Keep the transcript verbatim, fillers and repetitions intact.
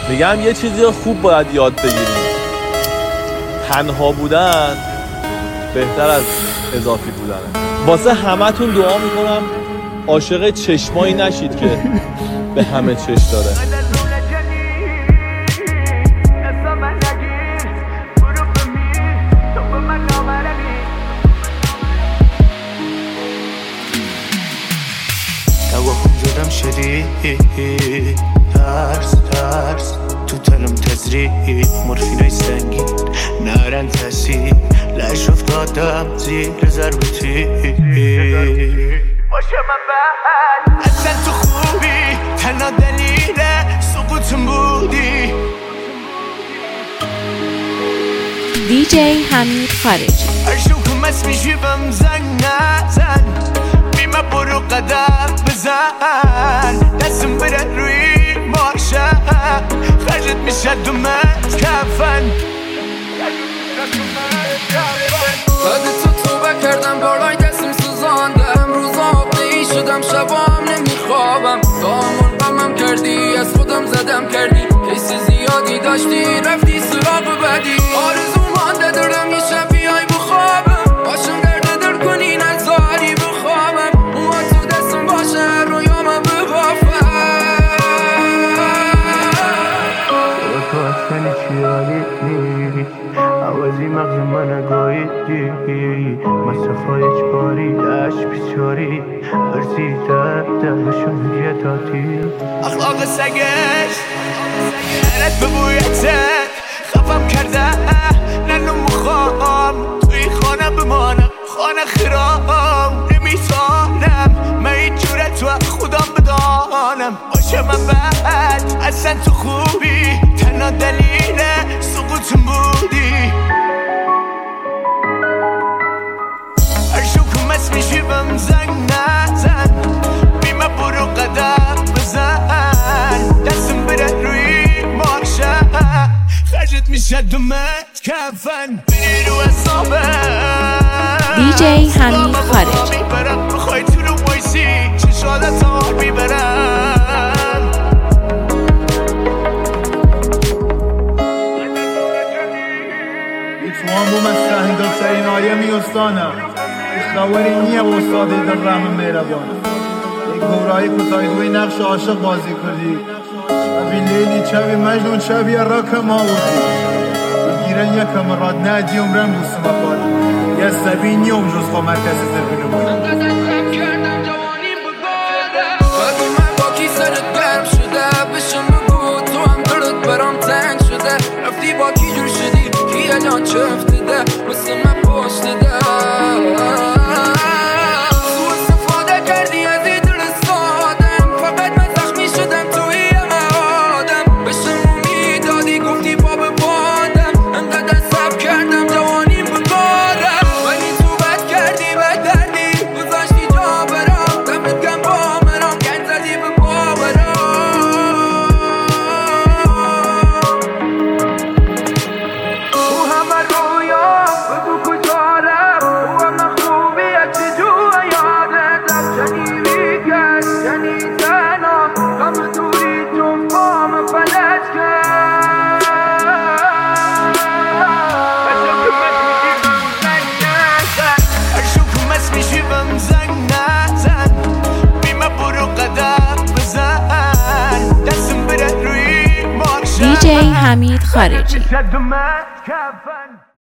میگم یه چیزی خوب باید یاد بگیریم، تنها بودن بهتر از اضافی بودنه. واسه همتون دعا میکنم عاشق چشمایی نشید که به همه چش داره. نواخون زدم شدید ترس ترس تو تنم تزریق مورفینای سنگین نرن تاثیر لش افتادم زیر ضربتی باشه من بعد اصلا تو خوبی تنها دلیل سقوطم بودی. دی جی حمید خارجی. هر شوکم اسمی جیبم زنگ نزن بیمه برو قدم بزن دستم بره روی ماشه خرجت میشه دومت کفن بعد تو توبه کردم بالای دستم سوزاندم روزا قی شدم شبام نمیخوابم دامون غمم کردی از خودم زدم کردی کیس زیادی داشتی رفتی سراغ بدی آرزو مانده دارم میشه بیای بخوابم باشم درد در کنی نزاری بخوابم اون تو دستم باشه رویام ببافم تو اصلا چی حالیدی عوضی مغز من گاییدی مصرفای اجباری لش بیچاری برسی درد دهشون یه تاتی اخلاق سگش نرد ببویتت خفم کرده ننو مخوام توی خانه بمانم خانه خرام نمیتانم من این جورت و خودم بدانم باشه من بعد اصلا تو خوبی تنها دلیل سقوطم بودی. هر شوکم اسمی جیبم زنگ نزن بیمه برو قدم بزن دستم بره روی ماشه خرجت میشه دومت کفن بری رو حسابم دی جی حمید خارجی. میبرم بخوای تو رو بایسی چشادت آر میبرم ایتوان بوم از سهنداب سرین آریه میستانم اخواری نیه و استاده در رحم مهربانم یک گورایی کتایی دوی نقش عاشق بازی کردی شبی لیلی چبی مجنون چبی راک ما بودی بگیرن یکم راد نجی عمرم دوست مخواد یه سبی نیوم جز خواه مرکز زربینو باید انقدر کردم جوانیم بگادم بعد من با کی سرت گرم شده بشم بگو تو هم دلت برام تنگ شده رفتی با کی جور شدی کی الان چفت ده مثل من پشت ده تو استفاده کردی از این دل سادم فقط من زخمی شدم توی همه آدم بشم امید دادی گفتی پا به پادم انقدر صبر کردم جوانیم بگادم ولی تو بد کردی بد کردی گذاشتی جا برام دمت گم با منام گن زدی به باورام تو همه رویام بگو کجارم تو همه خوبی از چی جو یادتم شنیدی کن شنیدنم غم توری چون پام فلج کن هر شوکم اسمی جیبم زنگ نزن بیمه برو قدم بزن دستم بره روی ماشه دی جی حمید خارجی. میشه دومت کفن